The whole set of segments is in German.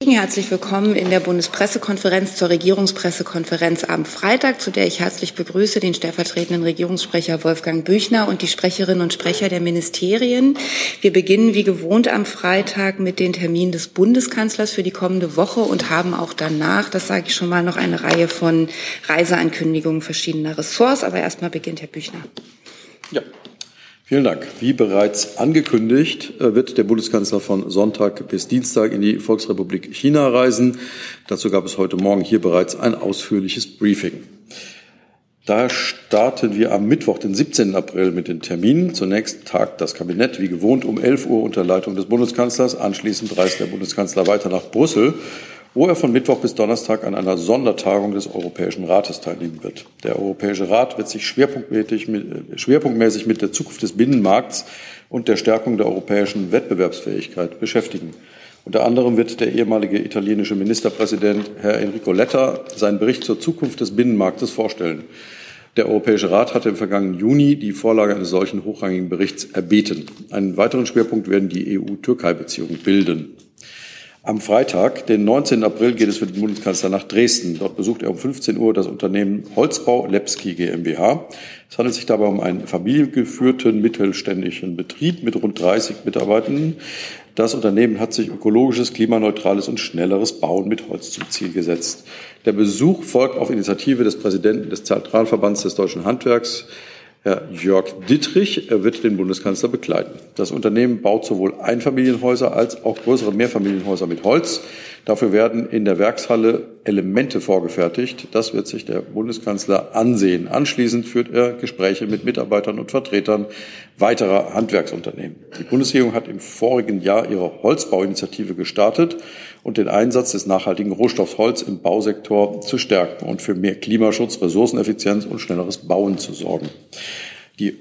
Kollegen, herzlich willkommen in der Bundespressekonferenz zur Regierungspressekonferenz am Freitag, zu der ich herzlich begrüße den stellvertretenden Regierungssprecher Wolfgang Büchner und die Sprecherinnen und Sprecher der Ministerien. Wir beginnen wie gewohnt am Freitag mit den Terminen des Bundeskanzlers für die kommende Woche und haben auch danach, das sage ich schon mal, noch eine Reihe von Reiseankündigungen verschiedener Ressorts. Aber erstmal beginnt Herr Büchner. Ja. Vielen Dank. Wie bereits angekündigt, wird der Bundeskanzler von Sonntag bis Dienstag in die Volksrepublik China reisen. Dazu gab es heute Morgen hier bereits ein ausführliches Briefing. Daher starten wir am Mittwoch, den 17. April, mit den Terminen. Zunächst tagt das Kabinett wie gewohnt um 11 Uhr unter Leitung des Bundeskanzlers. Anschließend reist der Bundeskanzler weiter nach Brüssel, wo er von Mittwoch bis Donnerstag an einer Sondertagung des Europäischen Rates teilnehmen wird. Der Europäische Rat wird sich schwerpunktmäßig mit der Zukunft des Binnenmarkts und der Stärkung der europäischen Wettbewerbsfähigkeit beschäftigen. Unter anderem wird der ehemalige italienische Ministerpräsident Herr Enrico Letta seinen Bericht zur Zukunft des Binnenmarktes vorstellen. Der Europäische Rat hatte im vergangenen Juni die Vorlage eines solchen hochrangigen Berichts erbeten. Einen weiteren Schwerpunkt werden die EU-Türkei-Beziehungen bilden. Am Freitag, den 19. April, geht es für den Bundeskanzler nach Dresden. Dort besucht er um 15 Uhr das Unternehmen Holzbau Lepsky GmbH. Es handelt sich dabei um einen familiengeführten mittelständischen Betrieb mit rund 30 Mitarbeitenden. Das Unternehmen hat sich ökologisches, klimaneutrales und schnelleres Bauen mit Holz zum Ziel gesetzt. Der Besuch folgt auf Initiative des Präsidenten des Zentralverbands des Deutschen Handwerks, Herr Jörg Dittrich, wird den Bundeskanzler begleiten. Das Unternehmen baut sowohl Einfamilienhäuser als auch größere Mehrfamilienhäuser mit Holz. Dafür werden in der Werkshalle Elemente vorgefertigt. Das wird sich der Bundeskanzler ansehen. Anschließend führt er Gespräche mit Mitarbeitern und Vertretern weiterer Handwerksunternehmen. Die Bundesregierung hat im vorigen Jahr ihre Holzbauinitiative gestartet und den Einsatz des nachhaltigen Rohstoffs Holz im Bausektor zu stärken und für mehr Klimaschutz, Ressourceneffizienz und schnelleres Bauen zu sorgen. Die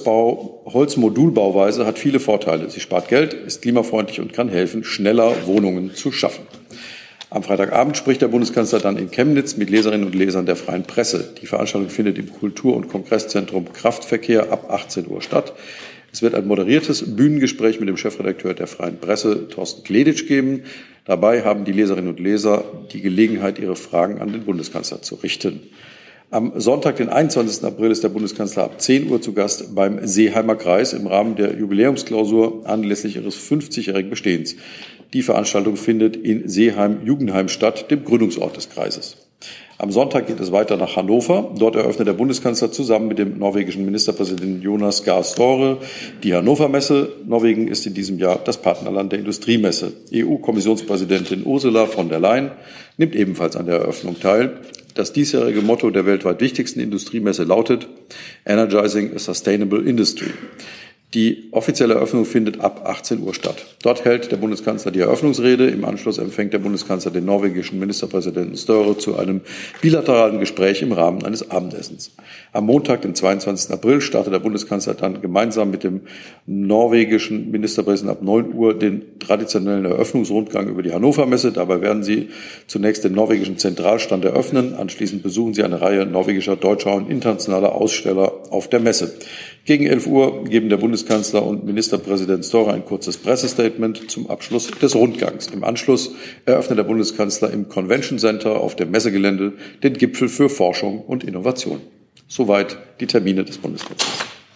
Holzmodulbauweise hat viele Vorteile. Sie spart Geld, ist klimafreundlich und kann helfen, schneller Wohnungen zu schaffen. Am Freitagabend spricht der Bundeskanzler dann in Chemnitz mit Leserinnen und Lesern der Freien Presse. Die Veranstaltung findet im Kultur- und Kongresszentrum Kraftverkehr ab 18 Uhr statt. Es wird ein moderiertes Bühnengespräch mit dem Chefredakteur der Freien Presse, Thorsten Kleditsch, geben. Dabei haben die Leserinnen und Leser die Gelegenheit, ihre Fragen an den Bundeskanzler zu richten. Am Sonntag, den 21. April, ist der Bundeskanzler ab 10 Uhr zu Gast beim Seeheimer Kreis im Rahmen der Jubiläumsklausur anlässlich ihres 50-jährigen Bestehens. Die Veranstaltung findet in Seeheim-Jugendheim statt, dem Gründungsort des Kreises. Am Sonntag geht es weiter nach Hannover. Dort eröffnet der Bundeskanzler zusammen mit dem norwegischen Ministerpräsidenten Jonas Gahr Støre die Hannover Messe. Norwegen ist in diesem Jahr das Partnerland der Industriemesse. EU-Kommissionspräsidentin Ursula von der Leyen nimmt ebenfalls an der Eröffnung teil. Das diesjährige Motto der weltweit wichtigsten Industriemesse lautet Energizing a Sustainable Industry. Die offizielle Eröffnung findet ab 18 Uhr statt. Dort hält der Bundeskanzler die Eröffnungsrede. Im Anschluss empfängt der Bundeskanzler den norwegischen Ministerpräsidenten Støre zu einem bilateralen Gespräch im Rahmen eines Abendessens. Am Montag, den 22. April, startet der Bundeskanzler dann gemeinsam mit dem norwegischen Ministerpräsidenten ab 9 Uhr den traditionellen Eröffnungsrundgang über die Hannover Messe. Dabei werden sie zunächst den norwegischen Zentralstand eröffnen. Anschließend besuchen sie eine Reihe norwegischer, deutscher und internationaler Aussteller auf der Messe. Gegen 11 Uhr geben der Bundeskanzler und Ministerpräsident Støre ein kurzes Pressestatement zum Abschluss des Rundgangs. Im Anschluss eröffnet der Bundeskanzler im Convention Center auf dem Messegelände den Gipfel für Forschung und Innovation. Soweit die Termine des Bundeskanzlers.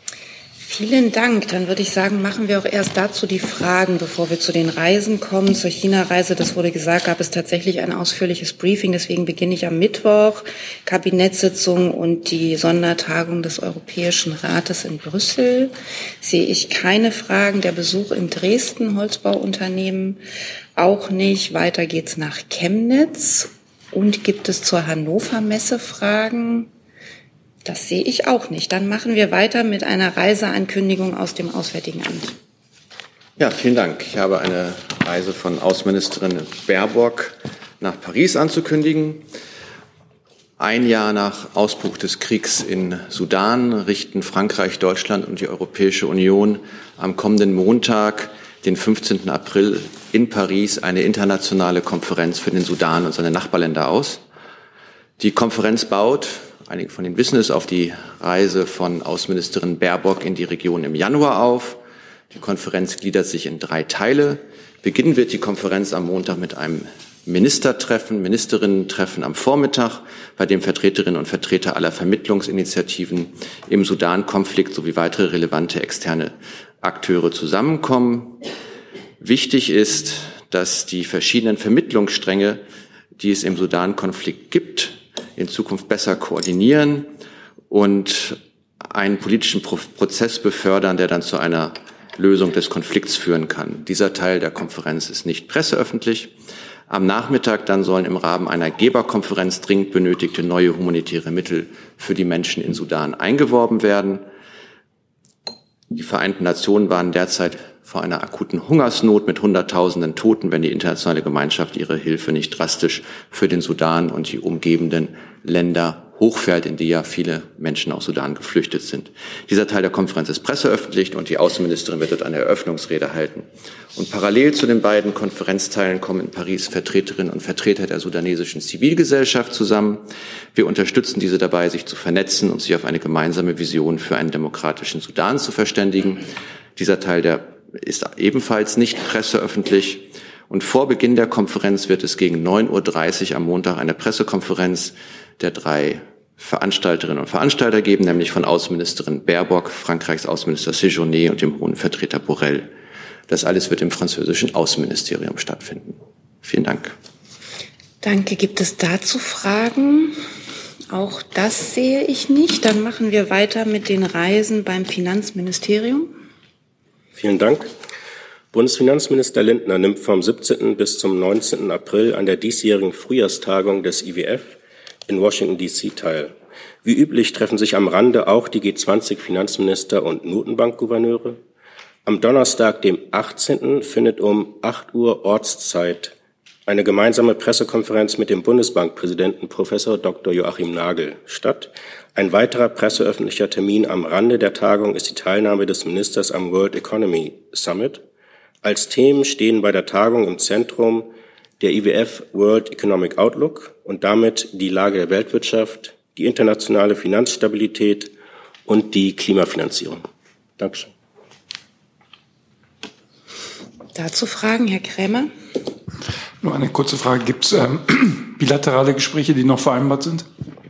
Vielen Dank. Dann würde ich sagen, machen wir auch erst dazu die Fragen, bevor wir zu den Reisen kommen. Zur China-Reise, das wurde gesagt, gab es tatsächlich ein ausführliches Briefing. Deswegen beginne ich am Mittwoch. Kabinettssitzung und die Sondertagung des Europäischen Rates in Brüssel. Sehe ich keine Fragen. Der Besuch in Dresden, Holzbauunternehmen, auch nicht. Weiter geht's nach Chemnitz. Und gibt es zur Hannover Messe Fragen? Das sehe ich auch nicht. Dann machen wir weiter mit einer Reiseankündigung aus dem Auswärtigen Amt. Ja, vielen Dank. Ich habe eine Reise von Außenministerin Baerbock nach Paris anzukündigen. Ein Jahr nach Ausbruch des Kriegs in Sudan richten Frankreich, Deutschland und die Europäische Union am kommenden Montag, den 15. April, in Paris eine internationale Konferenz für den Sudan und seine Nachbarländer aus. Die Konferenz baut, einige von Ihnen wissen es, auf die Reise von Außenministerin Baerbock in die Region im Januar auf. Die Konferenz gliedert sich in 3 Teile. Beginnen wird die Konferenz am Montag mit einem Ministerinnen-Treffen am Vormittag, bei dem Vertreterinnen und Vertreter aller Vermittlungsinitiativen im Sudan-Konflikt sowie weitere relevante externe Akteure zusammenkommen. Wichtig ist, dass die verschiedenen Vermittlungsstränge, die es im Sudan-Konflikt gibt, in Zukunft besser koordinieren und einen politischen Prozess befördern, der dann zu einer Lösung des Konflikts führen kann. Dieser Teil der Konferenz ist nicht presseöffentlich. Am Nachmittag dann sollen im Rahmen einer Geberkonferenz dringend benötigte neue humanitäre Mittel für die Menschen in Sudan eingeworben werden. Die Vereinten Nationen warnen derzeit vor einer akuten Hungersnot mit Hunderttausenden Toten, wenn die internationale Gemeinschaft ihre Hilfe nicht drastisch für den Sudan und die umgebenden Länder hochfährt, in die ja viele Menschen aus Sudan geflüchtet sind. Dieser Teil der Konferenz ist presseöffentlich und die Außenministerin wird dort eine Eröffnungsrede halten. Und parallel zu den beiden Konferenzteilen kommen in Paris Vertreterinnen und Vertreter der sudanesischen Zivilgesellschaft zusammen. Wir unterstützen diese dabei, sich zu vernetzen und sich auf eine gemeinsame Vision für einen demokratischen Sudan zu verständigen. Dieser Teil ist ebenfalls nicht presseöffentlich. Und vor Beginn der Konferenz wird es gegen 9:30 Uhr am Montag eine Pressekonferenz der 3 Veranstalterinnen und Veranstalter geben, nämlich von Außenministerin Baerbock, Frankreichs Außenminister Séjourné und dem Hohen Vertreter Borrell. Das alles wird im französischen Außenministerium stattfinden. Vielen Dank. Danke. Gibt es dazu Fragen? Auch das sehe ich nicht. Dann machen wir weiter mit den Reisen beim Finanzministerium. Vielen Dank. Bundesfinanzminister Lindner nimmt vom 17. bis zum 19. April an der diesjährigen Frühjahrstagung des IWF in Washington, D.C. teil. Wie üblich treffen sich am Rande auch die G20-Finanzminister und Notenbankgouverneure. Am Donnerstag, dem 18., findet um 8 Uhr Ortszeit eine gemeinsame Pressekonferenz mit dem Bundesbankpräsidenten Professor Dr. Joachim Nagel statt. Ein weiterer presseöffentlicher Termin am Rande der Tagung ist die Teilnahme des Ministers am World Economy Summit. Als Themen stehen bei der Tagung im Zentrum der IWF World Economic Outlook und damit die Lage der Weltwirtschaft, die internationale Finanzstabilität und die Klimafinanzierung. Dankeschön. Dazu Fragen, Herr Krämer? Nur eine kurze Frage. Gibt es bilaterale Gespräche, die noch vereinbart sind?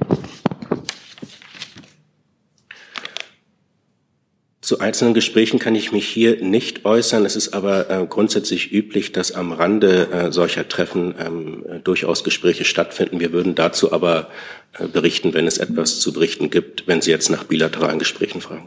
Zu einzelnen Gesprächen kann ich mich hier nicht äußern. Es ist aber grundsätzlich üblich, dass am Rande solcher Treffen durchaus Gespräche stattfinden. Wir würden dazu aber berichten, wenn es etwas zu berichten gibt, wenn Sie jetzt nach bilateralen Gesprächen fragen.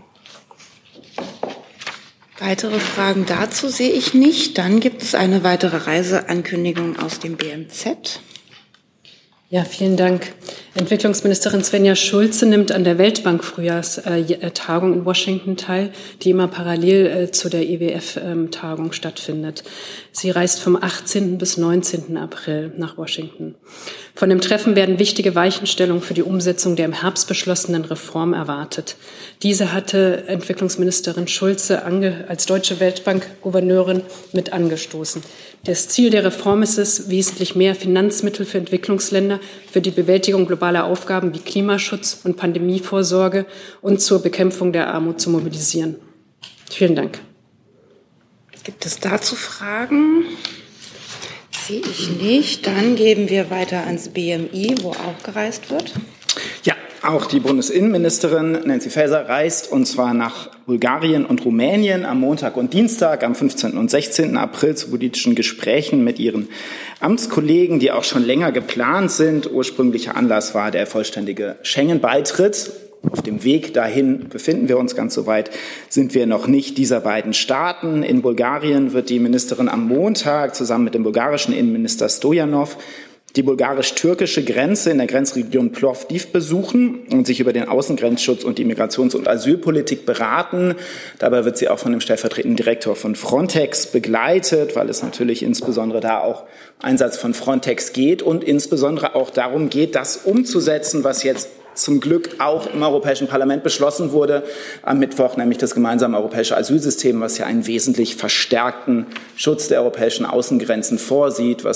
Weitere Fragen dazu sehe ich nicht. Dann gibt es eine weitere Reiseankündigung aus dem BMZ. Ja, vielen Dank. Entwicklungsministerin Svenja Schulze nimmt an der Weltbank-Frühjahrstagung in Washington teil, die immer parallel zu der IWF-Tagung stattfindet. Sie reist vom 18. bis 19. April nach Washington. Von dem Treffen werden wichtige Weichenstellungen für die Umsetzung der im Herbst beschlossenen Reform erwartet. Diese hatte Entwicklungsministerin Schulze als deutsche Weltbank-Gouverneurin mit angestoßen. Das Ziel der Reform ist es, wesentlich mehr Finanzmittel für Entwicklungsländer für die Bewältigung globaler Aufgaben wie Klimaschutz und Pandemievorsorge und zur Bekämpfung der Armut zu mobilisieren. Vielen Dank. Gibt es dazu Fragen? Sehe ich nicht. Dann geben wir weiter ans BMI, wo auch gereist wird. Ja, auch die Bundesinnenministerin Nancy Faeser reist, und zwar nach Bulgarien und Rumänien am Montag und Dienstag, am 15. und 16. April zu politischen Gesprächen mit ihren Amtskollegen, die auch schon länger geplant sind. Ursprünglicher Anlass war der vollständige Schengen-Beitritt. Auf dem Weg dahin befinden wir uns. Ganz so weit sind wir noch nicht dieser beiden Staaten. In Bulgarien wird die Ministerin am Montag zusammen mit dem bulgarischen Innenminister Stojanov die bulgarisch-türkische Grenze in der Grenzregion Plovdiv besuchen und sich über den Außengrenzschutz und die Migrations- und Asylpolitik beraten. Dabei wird sie auch von dem stellvertretenden Direktor von Frontex begleitet, weil es natürlich insbesondere da auch Einsatz von Frontex geht und insbesondere auch darum geht, das umzusetzen, was jetzt zum Glück auch im Europäischen Parlament beschlossen wurde am Mittwoch, nämlich das gemeinsame europäische Asylsystem, was ja einen wesentlich verstärkten Schutz der europäischen Außengrenzen vorsieht, was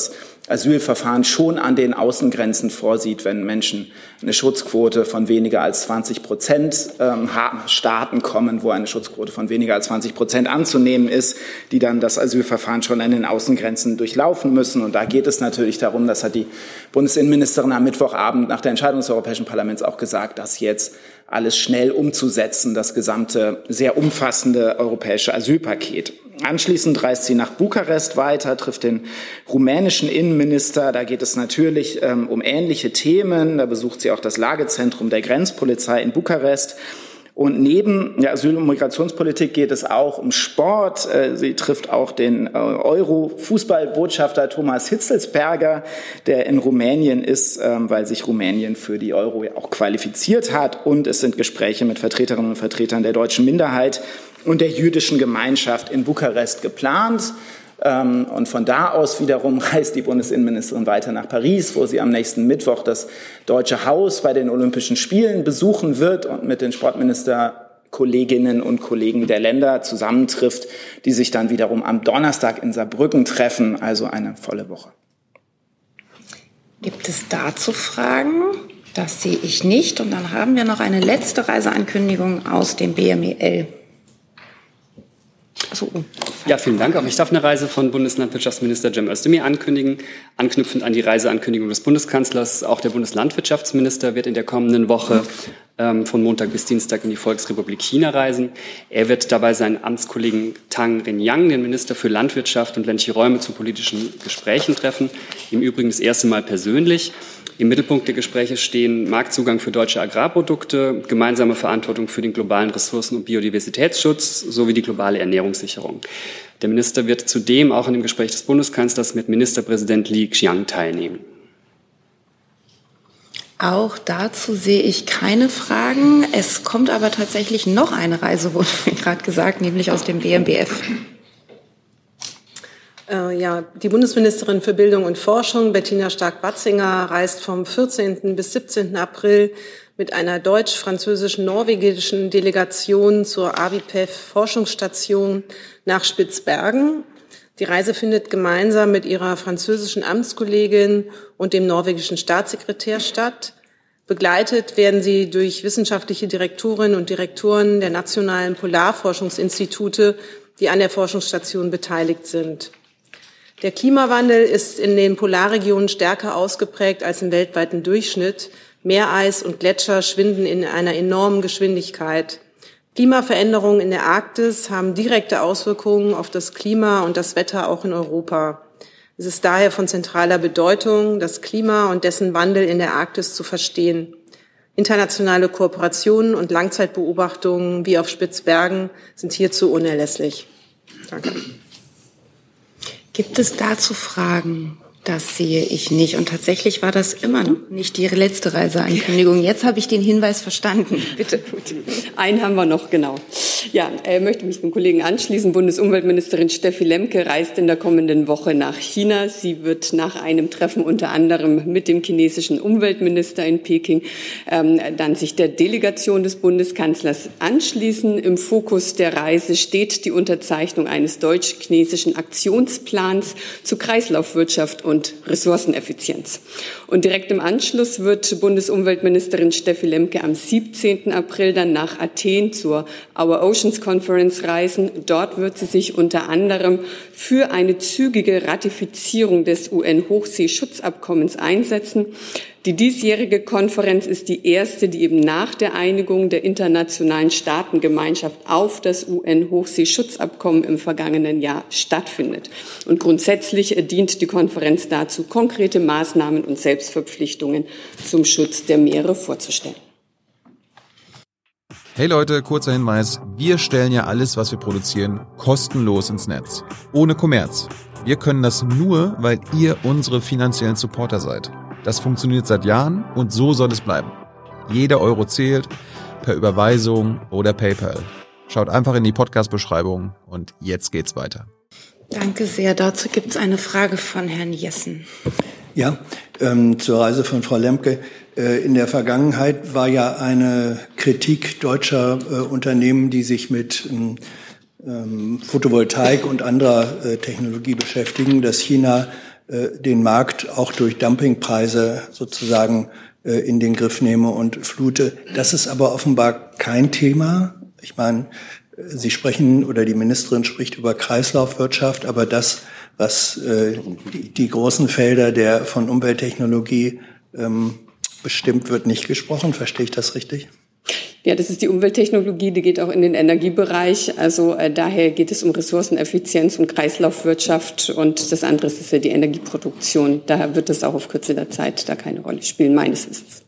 Asylverfahren schon an den Außengrenzen vorsieht, wenn Menschen eine Schutzquote von weniger als 20% Staaten kommen, wo eine Schutzquote von weniger als 20% anzunehmen ist, die dann das Asylverfahren schon an den Außengrenzen durchlaufen müssen. Und da geht es natürlich darum, das hat die Bundesinnenministerin am Mittwochabend nach der Entscheidung des Europäischen Parlaments auch gesagt, dass jetzt alles schnell umzusetzen, das gesamte sehr umfassende europäische Asylpaket. Anschließend reist sie nach Bukarest weiter, trifft den rumänischen Innenminister. Da geht es natürlich um ähnliche Themen. Da besucht sie auch das Lagezentrum der Grenzpolizei in Bukarest. Und neben der Asyl- und Migrationspolitik geht es auch um Sport. Sie trifft auch den Euro-Fußballbotschafter Thomas Hitzelsperger, der in Rumänien ist, weil sich Rumänien für die Euro auch qualifiziert hat. Und es sind Gespräche mit Vertreterinnen und Vertretern der deutschen Minderheit und der jüdischen Gemeinschaft in Bukarest geplant. Und von da aus wiederum reist die Bundesinnenministerin weiter nach Paris, wo sie am nächsten Mittwoch das Deutsche Haus bei den Olympischen Spielen besuchen wird und mit den Sportministerkolleginnen und Kollegen der Länder zusammentrifft, die sich dann wiederum am Donnerstag in Saarbrücken treffen, also eine volle Woche. Gibt es dazu Fragen? Das sehe ich nicht. Und dann haben wir noch eine letzte Reiseankündigung aus dem BMEL. Ja, vielen Dank. Auch ich darf eine Reise von Bundeslandwirtschaftsminister Cem Özdemir ankündigen. Anknüpfend an die Reiseankündigung des Bundeskanzlers. Auch der Bundeslandwirtschaftsminister wird in der kommenden Woche von Montag bis Dienstag in die Volksrepublik China reisen. Er wird dabei seinen Amtskollegen Tang Renyang, den Minister für Landwirtschaft und ländliche Räume, zu politischen Gesprächen treffen. Im Übrigen das erste Mal persönlich. Im Mittelpunkt der Gespräche stehen Marktzugang für deutsche Agrarprodukte, gemeinsame Verantwortung für den globalen Ressourcen- und Biodiversitätsschutz sowie die globale Ernährungssicherung. Der Minister wird zudem auch an dem Gespräch des Bundeskanzlers mit Ministerpräsident Li Qiang teilnehmen. Auch dazu sehe ich keine Fragen. Es kommt aber tatsächlich noch eine Reise, wurde mir gerade gesagt, nämlich aus dem BMBF. Die Bundesministerin für Bildung und Forschung, Bettina Stark-Watzinger, reist vom 14. bis 17. April mit einer deutsch-französisch-norwegischen Delegation zur ABIPEF-Forschungsstation nach Spitzbergen. Die Reise findet gemeinsam mit ihrer französischen Amtskollegin und dem norwegischen Staatssekretär statt. Begleitet werden sie durch wissenschaftliche Direktorinnen und Direktoren der nationalen Polarforschungsinstitute, die an der Forschungsstation beteiligt sind. Der Klimawandel ist in den Polarregionen stärker ausgeprägt als im weltweiten Durchschnitt. Meereis und Gletscher schwinden in einer enormen Geschwindigkeit. Klimaveränderungen in der Arktis haben direkte Auswirkungen auf das Klima und das Wetter auch in Europa. Es ist daher von zentraler Bedeutung, das Klima und dessen Wandel in der Arktis zu verstehen. Internationale Kooperationen und Langzeitbeobachtungen wie auf Spitzbergen sind hierzu unerlässlich. Danke. Gibt es dazu Fragen? Das sehe ich nicht. Und tatsächlich war das immer noch nicht die letzte Reiseankündigung. Jetzt habe ich den Hinweis verstanden. Bitte. Gut. Einen haben wir noch, genau. Ja, möchte mich dem Kollegen anschließen. Bundesumweltministerin Steffi Lemke reist in der kommenden Woche nach China. Sie wird nach einem Treffen unter anderem mit dem chinesischen Umweltminister in Peking dann sich der Delegation des Bundeskanzlers anschließen. Im Fokus der Reise steht die Unterzeichnung eines deutsch-chinesischen Aktionsplans zur Kreislaufwirtschaft und Ressourceneffizienz. Und direkt im Anschluss wird Bundesumweltministerin Steffi Lemke am 17. April dann nach Athen zur Our Oceans Conference reisen. Dort wird sie sich unter anderem für eine zügige Ratifizierung des UN-Hochseeschutzabkommens einsetzen. Die diesjährige Konferenz ist die erste, die eben nach der Einigung der internationalen Staatengemeinschaft auf das UN-Hochseeschutzabkommen im vergangenen Jahr stattfindet. Und grundsätzlich dient die Konferenz dazu, konkrete Maßnahmen und Selbstverpflichtungen zum Schutz der Meere vorzustellen. Hey Leute, kurzer Hinweis. Wir stellen ja alles, was wir produzieren, kostenlos ins Netz. Ohne Kommerz. Wir können das nur, weil ihr unsere finanziellen Supporter seid. Das funktioniert seit Jahren und so soll es bleiben. Jeder Euro zählt, per Überweisung oder PayPal. Schaut einfach in die Podcast-Beschreibung und jetzt geht's weiter. Danke sehr. Dazu gibt es eine Frage von Herrn Jessen. Ja, zur Reise von Frau Lemke. In der Vergangenheit war ja eine Kritik deutscher Unternehmen, die sich mit Photovoltaik und anderer Technologie beschäftigen, dass China den Markt auch durch Dumpingpreise sozusagen in den Griff nehme und flute. Das ist aber offenbar kein Thema. Ich meine, Sie sprechen oder die Ministerin spricht über Kreislaufwirtschaft, aber das, was die großen Felder von Umwelttechnologie bestimmt, wird nicht gesprochen. Verstehe ich das richtig? Ja, das ist die Umwelttechnologie, die geht auch in den Energiebereich. Also daher geht es um Ressourceneffizienz und Kreislaufwirtschaft und das andere ist ja die Energieproduktion. Daher wird es auch auf Kürze der Zeit da keine Rolle spielen, meines Wissens.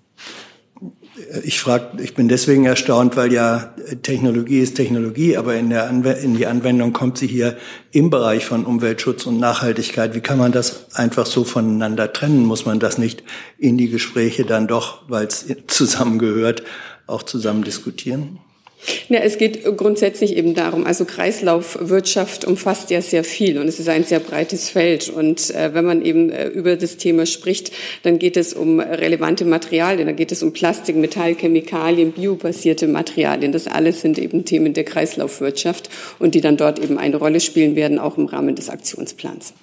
Ich bin deswegen erstaunt, weil ja Technologie ist Technologie, aber in die Anwendung kommt sie hier im Bereich von Umweltschutz und Nachhaltigkeit. Wie kann man das einfach so voneinander trennen? Muss man das nicht in die Gespräche dann doch, weil es zusammengehört, auch zusammen diskutieren? Ja, es geht grundsätzlich eben darum, also Kreislaufwirtschaft umfasst ja sehr viel und es ist ein sehr breites Feld. Und wenn man eben über das Thema spricht, dann geht es um relevante Materialien, dann geht es um Plastik, Metall, Chemikalien, biobasierte Materialien. Das alles sind eben Themen der Kreislaufwirtschaft und die dann dort eben eine Rolle spielen werden, auch im Rahmen des Aktionsplans.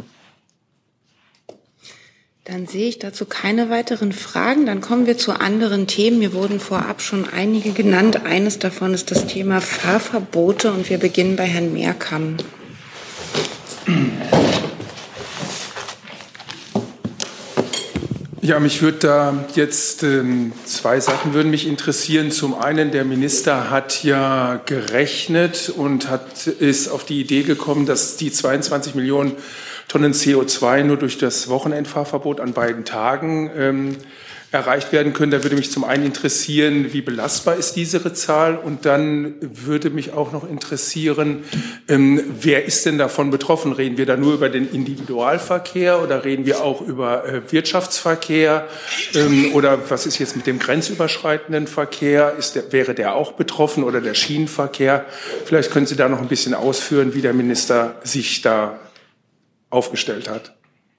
Dann sehe ich dazu keine weiteren Fragen. Dann kommen wir zu anderen Themen. Mir wurden vorab schon einige genannt. Eines davon ist das Thema Fahrverbote und wir beginnen bei Herrn Mehrkamp. Ja, mich würde da jetzt zwei Sachen würden mich interessieren. Zum einen, der Minister hat ja gerechnet und ist auf die Idee gekommen, dass die 22 Millionen Tonnen CO2 nur durch das Wochenendfahrverbot an beiden Tagen erreicht werden können. Da würde mich zum einen interessieren, wie belastbar ist diese Zahl? Und dann würde mich auch noch interessieren, wer ist denn davon betroffen? Reden wir da nur über den Individualverkehr oder reden wir auch über Wirtschaftsverkehr? Oder was ist jetzt mit dem grenzüberschreitenden Verkehr? Wäre der auch betroffen oder der Schienenverkehr? Vielleicht können Sie da noch ein bisschen ausführen, wie der Minister sich da aufgestellt hat.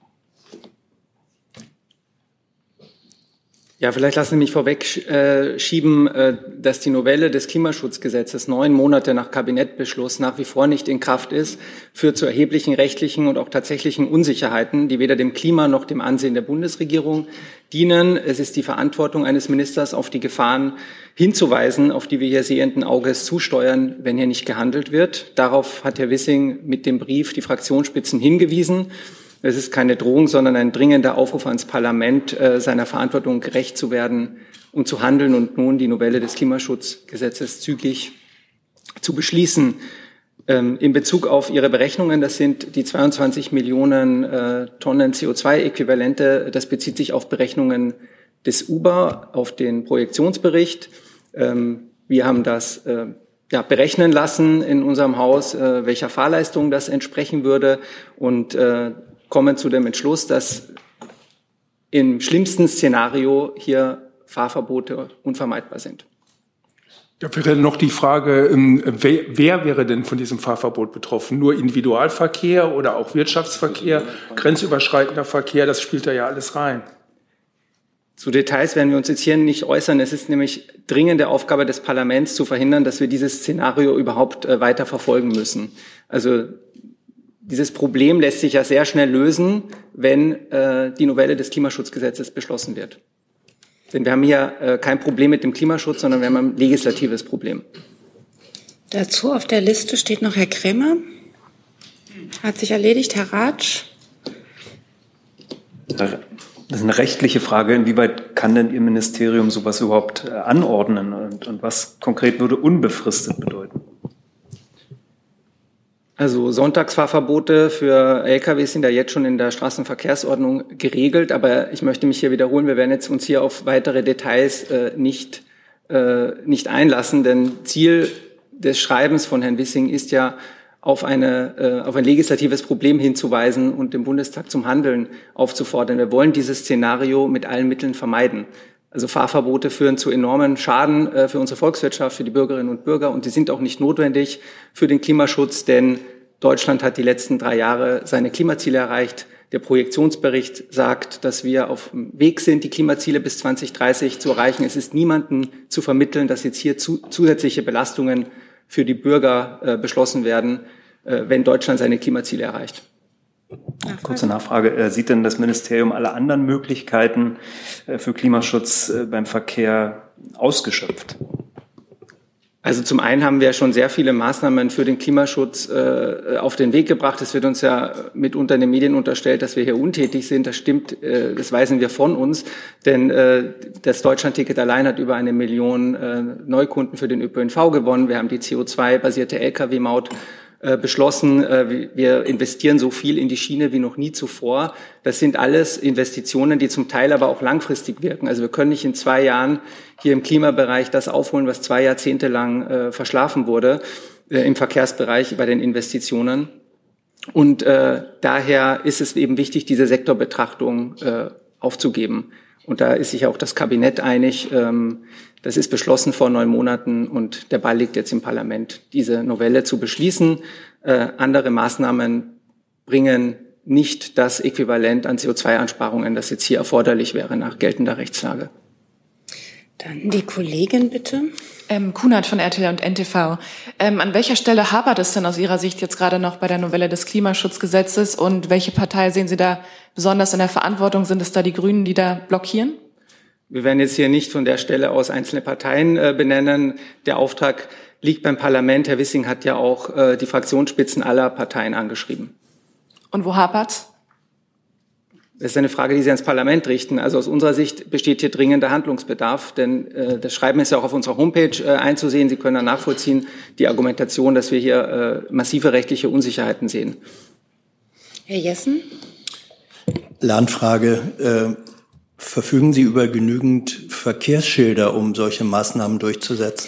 Ja, vielleicht lassen Sie mich vorweg schieben, dass die Novelle des Klimaschutzgesetzes 9 Monate nach Kabinettbeschluss nach wie vor nicht in Kraft ist, führt zu erheblichen rechtlichen und auch tatsächlichen Unsicherheiten, die weder dem Klima noch dem Ansehen der Bundesregierung dienen. Es ist die Verantwortung eines Ministers, auf die Gefahren hinzuweisen, auf die wir hier sehenden Auges zusteuern, wenn hier nicht gehandelt wird. Darauf hat Herr Wissing mit dem Brief die Fraktionsspitzen hingewiesen. Es ist keine Drohung, sondern ein dringender Aufruf ans Parlament, seiner Verantwortung gerecht zu werden und zu handeln und nun die Novelle des Klimaschutzgesetzes zügig zu beschließen. In Bezug auf Ihre Berechnungen, das sind die 22 Millionen Tonnen CO2-Äquivalente, das bezieht sich auf Berechnungen des UBA, auf den Projektionsbericht. Wir haben das berechnen lassen in unserem Haus, welcher Fahrleistung das entsprechen würde und kommen zu dem Entschluss, dass im schlimmsten Szenario hier Fahrverbote unvermeidbar sind. Da wäre noch die Frage, wer wäre denn von diesem Fahrverbot betroffen? Nur Individualverkehr oder auch Wirtschaftsverkehr, grenzüberschreitender Verkehr, das spielt da ja alles rein. Zu Details werden wir uns jetzt hier nicht äußern. Es ist nämlich dringende Aufgabe des Parlaments zu verhindern, dass wir dieses Szenario überhaupt weiter verfolgen müssen. Also dieses Problem lässt sich ja sehr schnell lösen, wenn die Novelle des Klimaschutzgesetzes beschlossen wird. Denn wir haben hier kein Problem mit dem Klimaschutz, sondern wir haben ein legislatives Problem. Dazu auf der Liste steht noch Herr Krämer. Hat sich erledigt. Herr Ratsch. Das ist eine rechtliche Frage. Inwieweit kann denn Ihr Ministerium sowas überhaupt anordnen? Und was konkret würde unbefristet bedeuten? Also Sonntagsfahrverbote für Lkw sind ja jetzt schon in der Straßenverkehrsordnung geregelt, aber ich möchte mich hier wiederholen, wir werden jetzt uns hier auf weitere Details nicht einlassen, denn Ziel des Schreibens von Herrn Wissing ist ja, auf ein legislatives Problem hinzuweisen und den Bundestag zum Handeln aufzufordern. Wir wollen dieses Szenario mit allen Mitteln vermeiden. Also Fahrverbote führen zu enormen Schaden für unsere Volkswirtschaft, für die Bürgerinnen und Bürger und die sind auch nicht notwendig für den Klimaschutz, denn Deutschland hat die letzten 3 Jahre seine Klimaziele erreicht. Der Projektionsbericht sagt, dass wir auf dem Weg sind, die Klimaziele bis 2030 zu erreichen. Es ist niemandem zu vermitteln, dass jetzt hier zusätzliche Belastungen für die Bürger beschlossen werden, wenn Deutschland seine Klimaziele erreicht. Kurze Nachfrage. Sieht denn das Ministerium alle anderen Möglichkeiten für Klimaschutz beim Verkehr ausgeschöpft? Also zum einen haben wir schon sehr viele Maßnahmen für den Klimaschutz auf den Weg gebracht. Es wird uns ja mitunter in den Medien unterstellt, dass wir hier untätig sind. Das stimmt, das weisen wir von uns. Denn das Deutschlandticket allein hat über 1 Million Neukunden für den ÖPNV gewonnen. Wir haben die CO2-basierte Lkw-Maut beschlossen. Wir investieren so viel in die Schiene wie noch nie zuvor. Das sind alles Investitionen, die zum Teil aber auch langfristig wirken. Also wir können nicht in 2 Jahren hier im Klimabereich das aufholen, was 2 Jahrzehnte lang verschlafen wurde im Verkehrsbereich bei den Investitionen. Und daher ist es eben wichtig, diese Sektorbetrachtung aufzugeben. Und da ist sich auch das Kabinett einig. Das ist beschlossen vor 9 Monaten und der Ball liegt jetzt im Parlament, diese Novelle zu beschließen. Andere Maßnahmen bringen nicht das Äquivalent an CO2-Einsparungen, das jetzt hier erforderlich wäre nach geltender Rechtslage. Dann die Kollegin, bitte. Kunert von RTL und NTV. An welcher Stelle hapert es denn aus Ihrer Sicht jetzt gerade noch bei der Novelle des Klimaschutzgesetzes und welche Partei sehen Sie da besonders in der Verantwortung? Sind es da die Grünen, die da blockieren? Wir werden jetzt hier nicht von der Stelle aus einzelne Parteien benennen. Der Auftrag liegt beim Parlament. Herr Wissing hat ja auch die Fraktionsspitzen aller Parteien angeschrieben. Und wo hapert's? Das ist eine Frage, die Sie ans Parlament richten. Also aus unserer Sicht besteht hier dringender Handlungsbedarf, denn das Schreiben ist ja auch auf unserer Homepage einzusehen. Sie können dann nachvollziehen die Argumentation, dass wir hier massive rechtliche Unsicherheiten sehen. Herr Jessen? Lernfrage. Verfügen Sie über genügend Verkehrsschilder, um solche Maßnahmen durchzusetzen?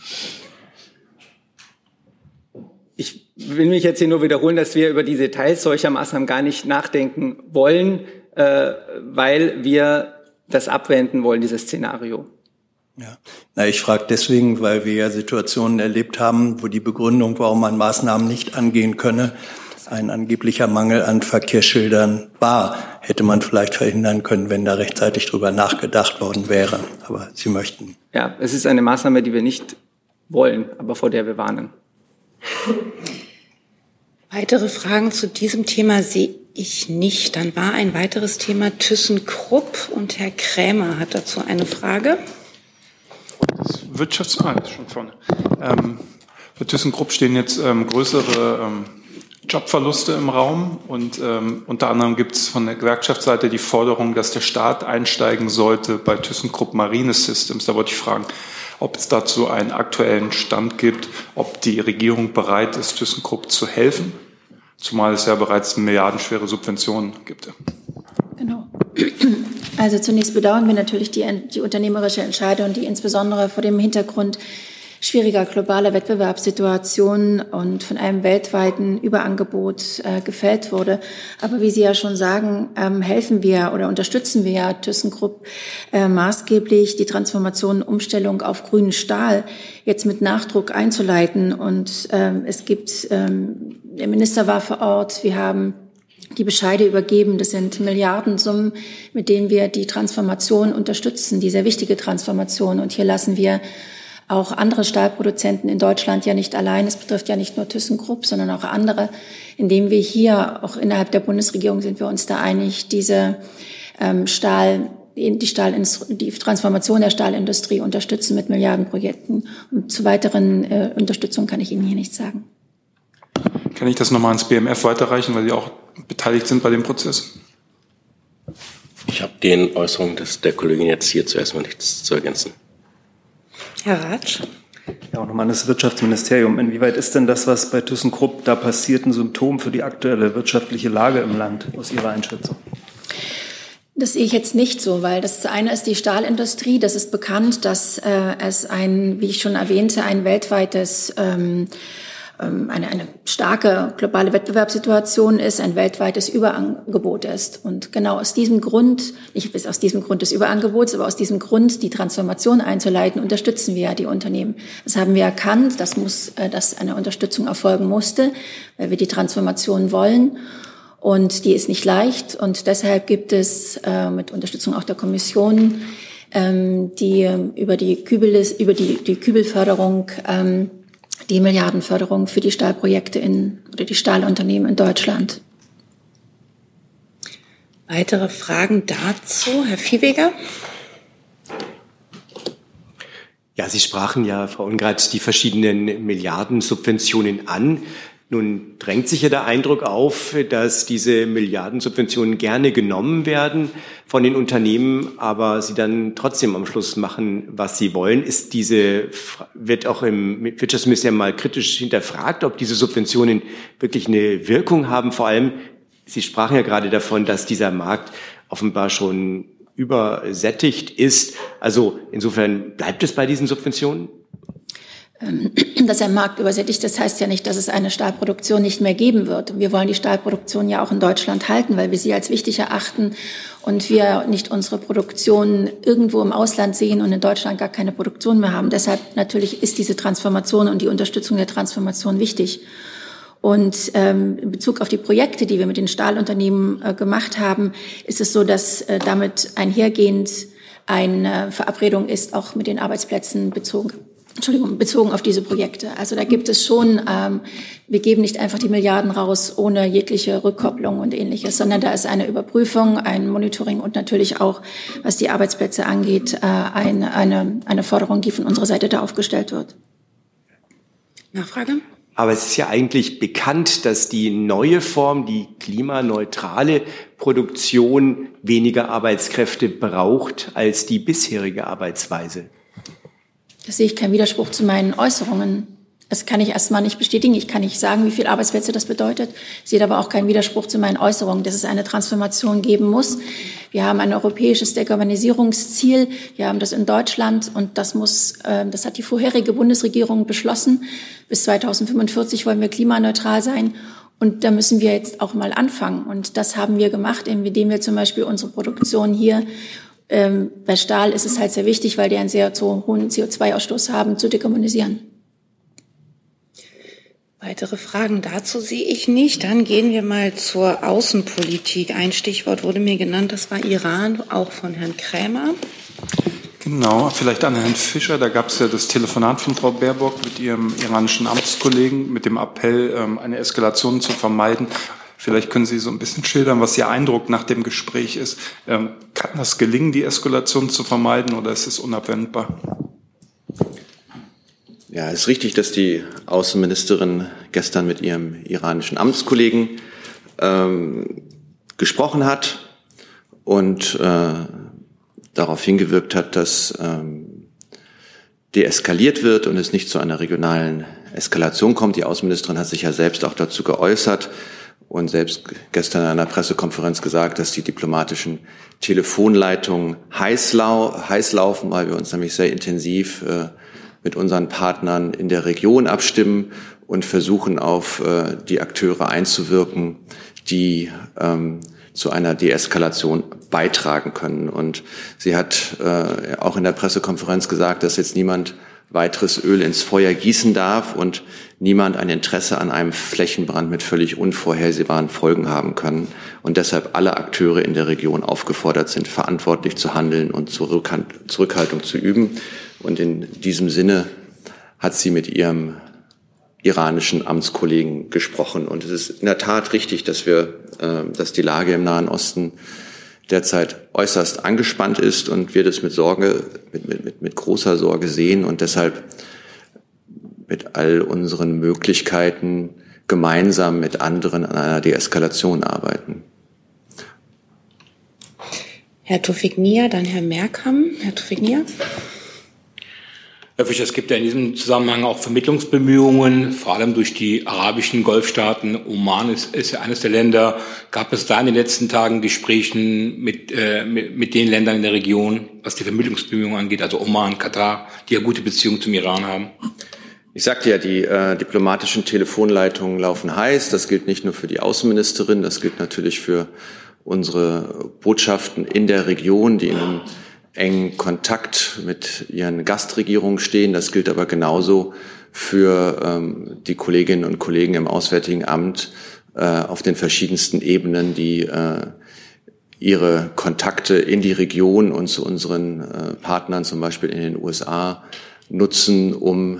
Ich will mich jetzt hier nur wiederholen, dass wir über die Details solcher Maßnahmen gar nicht nachdenken wollen, weil wir das abwenden wollen, dieses Szenario. Ja. Na, ich frage deswegen, weil wir ja Situationen erlebt haben, wo die Begründung, warum man Maßnahmen nicht angehen könne, ein angeblicher Mangel an Verkehrsschildern war. Hätte man vielleicht verhindern können, wenn da rechtzeitig drüber nachgedacht worden wäre. Aber Sie möchten. Ja, es ist eine Maßnahme, die wir nicht wollen, aber vor der wir warnen. Weitere Fragen zu diesem Thema sehe ich nicht. Dann war ein weiteres Thema ThyssenKrupp und Herr Krämer hat dazu eine Frage. Das ist schon vorne. Für ThyssenKrupp stehen jetzt größere Jobverluste im Raum und unter anderem gibt es von der Gewerkschaftsseite die Forderung, dass der Staat einsteigen sollte bei ThyssenKrupp Marine Systems. Da wollte ich fragen, ob es dazu einen aktuellen Stand gibt, ob die Regierung bereit ist, ThyssenKrupp zu helfen, zumal es ja bereits milliardenschwere Subventionen gibt. Genau. Also zunächst bedauern wir natürlich die unternehmerische Entscheidung, die insbesondere vor dem Hintergrund schwieriger globaler Wettbewerbssituationen und von einem weltweiten Überangebot gefällt wurde. Aber wie Sie ja schon sagen, helfen wir oder unterstützen wir ja ThyssenKrupp maßgeblich, die Transformation, Umstellung auf grünen Stahl jetzt mit Nachdruck einzuleiten. Und es gibt, der Minister war vor Ort, wir haben die Bescheide übergeben. Das sind Milliardensummen, mit denen wir die Transformation unterstützen, die sehr wichtige Transformation. Und hier lassen wir auch andere Stahlproduzenten in Deutschland ja nicht allein. Es betrifft ja nicht nur ThyssenKrupp, sondern auch andere, indem wir hier, auch innerhalb der Bundesregierung sind wir uns da einig, diese die Transformation der Stahlindustrie unterstützen mit Milliardenprojekten. Und zu weiteren Unterstützung kann ich Ihnen hier nichts sagen. Kann ich das nochmal ans BMF weiterreichen, weil Sie auch beteiligt sind bei dem Prozess? Ich habe den Äußerungen der Kollegin jetzt hier zuerst mal nichts zu ergänzen. Herr Ratsch. Ja, auch nochmal an das Wirtschaftsministerium. Inwieweit ist denn das, was bei ThyssenKrupp da passiert, ein Symptom für die aktuelle wirtschaftliche Lage im Land, aus Ihrer Einschätzung? Das sehe ich jetzt nicht so, weil das eine ist die Stahlindustrie. Das ist bekannt, dass es wie ich schon erwähnte, ein weltweites eine starke globale Wettbewerbssituation ist, ein weltweites Überangebot ist. Und genau aus diesem Grund, nicht bis aus diesem Grund des Überangebots, aber aus diesem Grund, die Transformation einzuleiten, unterstützen wir ja die Unternehmen. Das haben wir erkannt, dass eine Unterstützung erfolgen musste, weil wir die Transformation wollen. Und die ist nicht leicht. Und deshalb gibt es mit Unterstützung auch der Kommission die über die Kübelförderung die Milliardenförderung für die Stahlprojekte oder die Stahlunternehmen in Deutschland. Weitere Fragen dazu? Herr Viehweger? Ja, Sie sprachen ja, Frau Ungrath, die verschiedenen Milliardensubventionen an. Nun drängt sich ja der Eindruck auf, dass diese Milliardensubventionen gerne genommen werden von den Unternehmen, aber sie dann trotzdem am Schluss machen, was sie wollen. Wird auch im Wirtschaftsministerium mal kritisch hinterfragt, ob diese Subventionen wirklich eine Wirkung haben? Vor allem, Sie sprachen ja gerade davon, dass dieser Markt offenbar schon übersättigt ist. Also insofern bleibt es bei diesen Subventionen? Dass der Markt übersättigt ist, heißt ja nicht, dass es eine Stahlproduktion nicht mehr geben wird. Wir wollen die Stahlproduktion ja auch in Deutschland halten, weil wir sie als wichtig erachten und wir nicht unsere Produktion irgendwo im Ausland sehen und in Deutschland gar keine Produktion mehr haben. Deshalb natürlich ist diese Transformation und die Unterstützung der Transformation wichtig. Und in Bezug auf die Projekte, die wir mit den Stahlunternehmen gemacht haben, ist es so, dass damit einhergehend eine Verabredung ist, auch mit den Arbeitsplätzen bezogen auf diese Projekte. Also da gibt es schon, wir geben nicht einfach die Milliarden raus ohne jegliche Rückkopplung und Ähnliches, sondern da ist eine Überprüfung, ein Monitoring und natürlich auch, was die Arbeitsplätze angeht, eine Forderung, die von unserer Seite da aufgestellt wird. Nachfrage? Aber es ist ja eigentlich bekannt, dass die neue Form, die klimaneutrale Produktion, weniger Arbeitskräfte braucht als die bisherige Arbeitsweise. Da sehe ich keinen Widerspruch zu meinen Äußerungen. Das kann ich erstmal nicht bestätigen. Ich kann nicht sagen, wie viele Arbeitsplätze das bedeutet. Ich sehe aber auch keinen Widerspruch zu meinen Äußerungen, dass es eine Transformation geben muss. Wir haben ein europäisches Dekarbonisierungsziel. Wir haben das in Deutschland und das hat die vorherige Bundesregierung beschlossen. Bis 2045 wollen wir klimaneutral sein. Und da müssen wir jetzt auch mal anfangen. Und das haben wir gemacht, indem wir zum Beispiel unsere Produktion hier bei Stahl ist es halt sehr wichtig, weil die einen sehr hohen CO2-Ausstoß haben, zu dekarbonisieren. Weitere Fragen dazu sehe ich nicht. Dann gehen wir mal zur Außenpolitik. Ein Stichwort wurde mir genannt, das war Iran, auch von Herrn Krämer. Genau, vielleicht an Herrn Fischer. Da gab es ja das Telefonat von Frau Baerbock mit ihrem iranischen Amtskollegen mit dem Appell, eine Eskalation zu vermeiden. Vielleicht können Sie so ein bisschen schildern, was Ihr Eindruck nach dem Gespräch ist. Kann das gelingen, die Eskalation zu vermeiden, oder ist es unabwendbar? Ja, es ist richtig, dass die Außenministerin gestern mit ihrem iranischen Amtskollegen gesprochen hat und darauf hingewirkt hat, dass deeskaliert wird und es nicht zu einer regionalen Eskalation kommt. Die Außenministerin hat sich ja selbst auch dazu geäußert und selbst gestern in einer Pressekonferenz gesagt, dass die diplomatischen Telefonleitungen heiß laufen, weil wir uns nämlich sehr intensiv mit unseren Partnern in der Region abstimmen und versuchen, auf die Akteure einzuwirken, die zu einer Deeskalation beitragen können. Und sie hat auch in der Pressekonferenz gesagt, dass jetzt niemand weiteres Öl ins Feuer gießen darf und niemand ein Interesse an einem Flächenbrand mit völlig unvorhersehbaren Folgen haben können und deshalb alle Akteure in der Region aufgefordert sind, verantwortlich zu handeln und Zurückhaltung zu üben. Und in diesem Sinne hat sie mit ihrem iranischen Amtskollegen gesprochen. Und es ist in der Tat richtig, dass die Lage im Nahen Osten derzeit äußerst angespannt ist und wir das mit großer Sorge sehen und deshalb mit all unseren Möglichkeiten gemeinsam mit anderen an einer Deeskalation arbeiten. Herr Tawfik-Nia, dann Herr Merkham. Herr Tawfik-Nia. Herr Fischer, es gibt ja in diesem Zusammenhang auch Vermittlungsbemühungen, vor allem durch die arabischen Golfstaaten. Oman ist ja eines der Länder. Gab es da in den letzten Tagen Gesprächen mit den Ländern in der Region, was die Vermittlungsbemühungen angeht, also Oman, Katar, die ja gute Beziehungen zum Iran haben? Ich sagte ja, die diplomatischen Telefonleitungen laufen heiß. Das gilt nicht nur für die Außenministerin, das gilt natürlich für unsere Botschaften in der Region, die in einem engen Kontakt mit ihren Gastregierungen stehen. Das gilt aber genauso für die Kolleginnen und Kollegen im Auswärtigen Amt auf den verschiedensten Ebenen, die ihre Kontakte in die Region und zu unseren Partnern, zum Beispiel in den USA, nutzen, um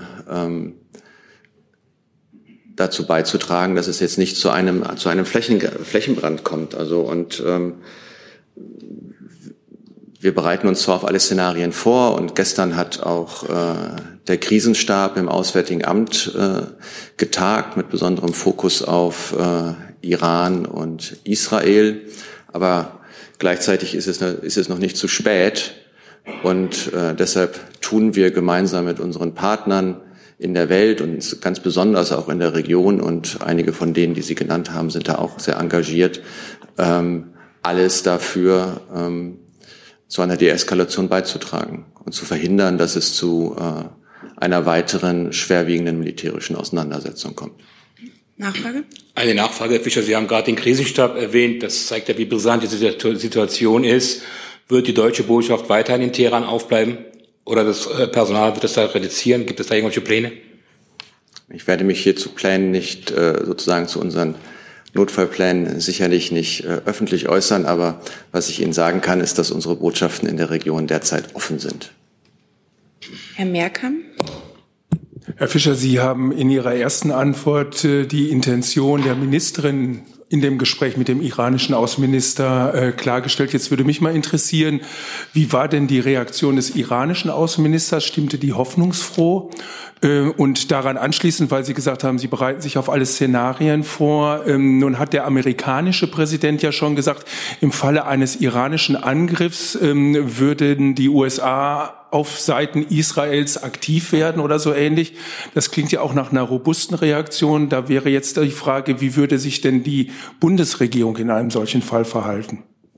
dazu beizutragen, dass es jetzt nicht zu einem Flächenbrand kommt. Also wir bereiten uns zwar auf alle Szenarien vor und gestern hat auch der Krisenstab im Auswärtigen Amt getagt mit besonderem Fokus auf Iran und Israel. Aber gleichzeitig ist es noch nicht zu spät und deshalb tun wir gemeinsam mit unseren Partnern in der Welt und ganz besonders auch in der Region, und einige von denen, die Sie genannt haben, sind da auch sehr engagiert, alles dafür, zu einer Deeskalation beizutragen und zu verhindern, dass es zu einer weiteren schwerwiegenden militärischen Auseinandersetzung kommt. Nachfrage? Eine Nachfrage, Herr Fischer. Sie haben gerade den Krisenstab erwähnt. Das zeigt ja, wie brisant diese Situation ist. Wird die deutsche Botschaft weiterhin in Teheran aufbleiben? Oder das Personal wird das da reduzieren? Gibt es da irgendwelche Pläne? Ich werde mich hier zu Plänen nicht, sozusagen zu unseren Notfallplänen sicherlich nicht öffentlich äußern. Aber was ich Ihnen sagen kann, ist, dass unsere Botschaften in der Region derzeit offen sind. Herr Merkamp? Herr Fischer, Sie haben in Ihrer ersten Antwort die Intention der Ministerin in dem Gespräch mit dem iranischen Außenminister klargestellt. Jetzt würde mich mal interessieren, wie war denn die Reaktion des iranischen Außenministers? Stimmte die hoffnungsfroh? Und daran anschließend, weil Sie gesagt haben, Sie bereiten sich auf alle Szenarien vor. Nun hat der amerikanische Präsident ja schon gesagt, im Falle eines iranischen Angriffs würden die USA auf Seiten Israels aktiv werden oder so ähnlich. Das klingt ja auch nach einer robusten Reaktion. Da wäre jetzt die Frage, wie würde sich denn die Bundesregierung in einem solchen Fall verhalten?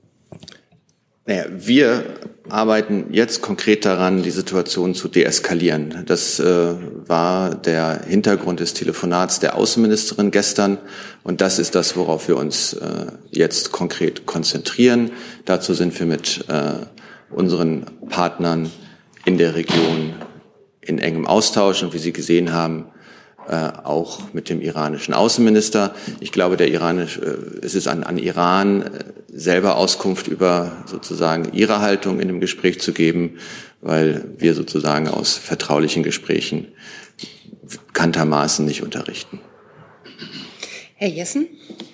Naja, wir arbeiten jetzt konkret daran, die Situation zu deeskalieren. Das war der Hintergrund des Telefonats der Außenministerin gestern. Und das ist das, worauf wir uns jetzt konkret konzentrieren. Dazu sind wir mit unseren Partnern in der Region in engem Austausch und wie Sie gesehen haben, auch mit dem iranischen Außenminister. Ich glaube, es ist an Iran selber Auskunft über sozusagen ihre Haltung in dem Gespräch zu geben, weil wir sozusagen aus vertraulichen Gesprächen bekanntermaßen nicht unterrichten. Herr Jessen?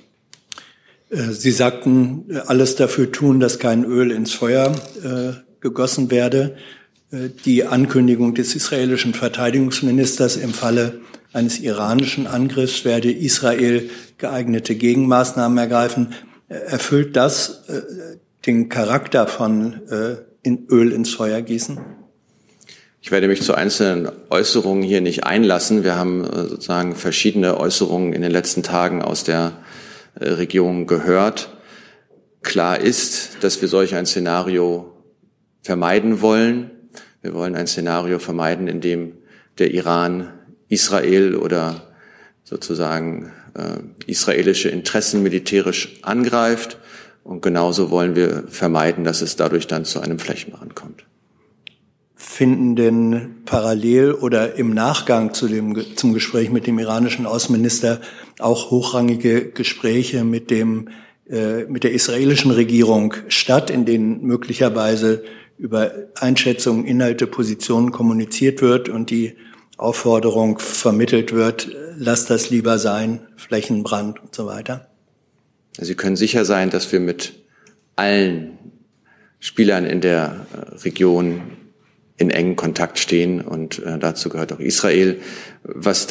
Sie sagten, alles dafür tun, dass kein Öl ins Feuer gegossen werde. Die Ankündigung des israelischen Verteidigungsministers, im Falle eines iranischen Angriffs werde Israel geeignete Gegenmaßnahmen ergreifen. Erfüllt das den Charakter von Öl ins Feuer gießen? Ich werde mich zu einzelnen Äußerungen hier nicht einlassen. Wir haben sozusagen verschiedene Äußerungen in den letzten Tagen aus der Regierung gehört. Klar ist, dass wir solch ein Szenario vermeiden wollen. Wir wollen ein Szenario vermeiden, in dem der Iran Israel oder sozusagen israelische Interessen militärisch angreift. Und genauso wollen wir vermeiden, dass es dadurch dann zu einem Flächenbrand kommt. Finden denn parallel oder im Nachgang zum Gespräch mit dem iranischen Außenminister auch hochrangige Gespräche mit der israelischen Regierung statt, in denen möglicherweise über Einschätzungen, Inhalte, Positionen kommuniziert wird und die Aufforderung vermittelt wird, lasst das lieber sein, Flächenbrand und so weiter? Sie können sicher sein, dass wir mit allen Spielern in der Region in engen Kontakt stehen und dazu gehört auch Israel. Was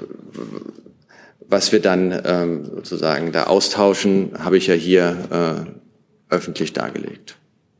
wir dann sozusagen da austauschen, habe ich ja hier öffentlich dargelegt.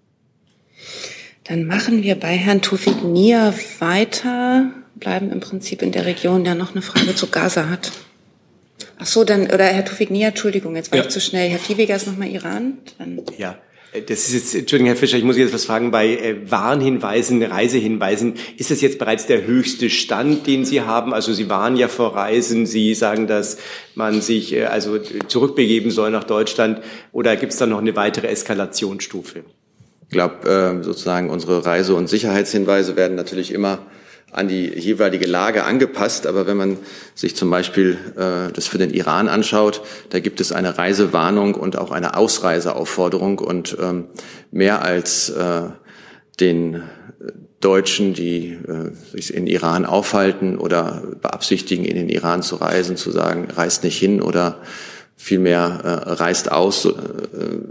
Dann machen wir bei Herrn Tufik Nia weiter, bleiben im Prinzip in der Region, der noch eine Frage zu Gaza hat. Ach so, oder Herr Tufik Nia, Entschuldigung, jetzt war ich zu schnell. Herr Fiewiger ist nochmal Iran. Dann. Ja. Das ist jetzt, Entschuldigung, Herr Fischer, ich muss jetzt was fragen. Bei Warnhinweisen, Reisehinweisen, ist das jetzt bereits der höchste Stand, den Sie haben? Also Sie warnen ja vor Reisen, Sie sagen, dass man sich also zurückbegeben soll nach Deutschland. Oder gibt es da noch eine weitere Eskalationsstufe? Ich glaube, sozusagen unsere Reise- und Sicherheitshinweise werden natürlich immer an die jeweilige Lage angepasst. Aber wenn man sich zum Beispiel das für den Iran anschaut, da gibt es eine Reisewarnung und auch eine Ausreiseaufforderung. Und mehr als den Deutschen, die sich in Iran aufhalten oder beabsichtigen, in den Iran zu reisen, zu sagen, reist nicht hin oder vielmehr reist aus,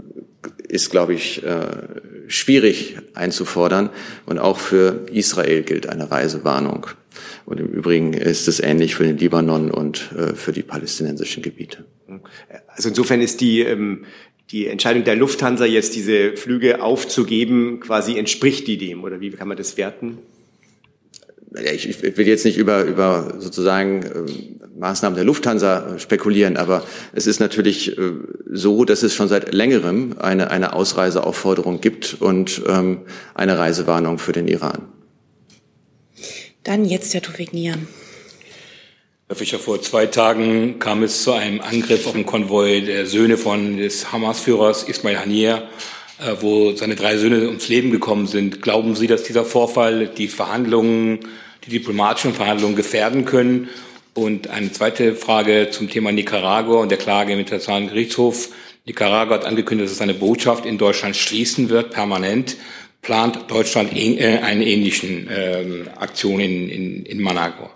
ist, glaube ich, schwierig einzufordern. Und auch für Israel gilt eine Reisewarnung. Und im Übrigen ist es ähnlich für den Libanon und für die palästinensischen Gebiete. Also insofern ist die Entscheidung der Lufthansa, jetzt diese Flüge aufzugeben, quasi entspricht die dem, oder wie kann man das werten? Ja, ich will jetzt nicht über sozusagen Maßnahmen der Lufthansa spekulieren, aber es ist natürlich so, dass es schon seit längerem eine Ausreiseaufforderung gibt und eine Reisewarnung für den Iran. Dann jetzt der Tufik Nian. Herr Fischer, vor 2 Tagen kam es zu einem Angriff auf den Konvoi der Söhne des Hamas-Führers Ismail Haniyeh, wo seine 3 Söhne ums Leben gekommen sind. Glauben Sie, dass dieser Vorfall die diplomatischen Verhandlungen gefährden können? Und eine zweite Frage zum Thema Nicaragua und der Klage im Internationalen Gerichtshof. Nicaragua hat angekündigt, dass es seine Botschaft in Deutschland schließen wird, permanent. Plant Deutschland eine ähnliche Aktion in Managua?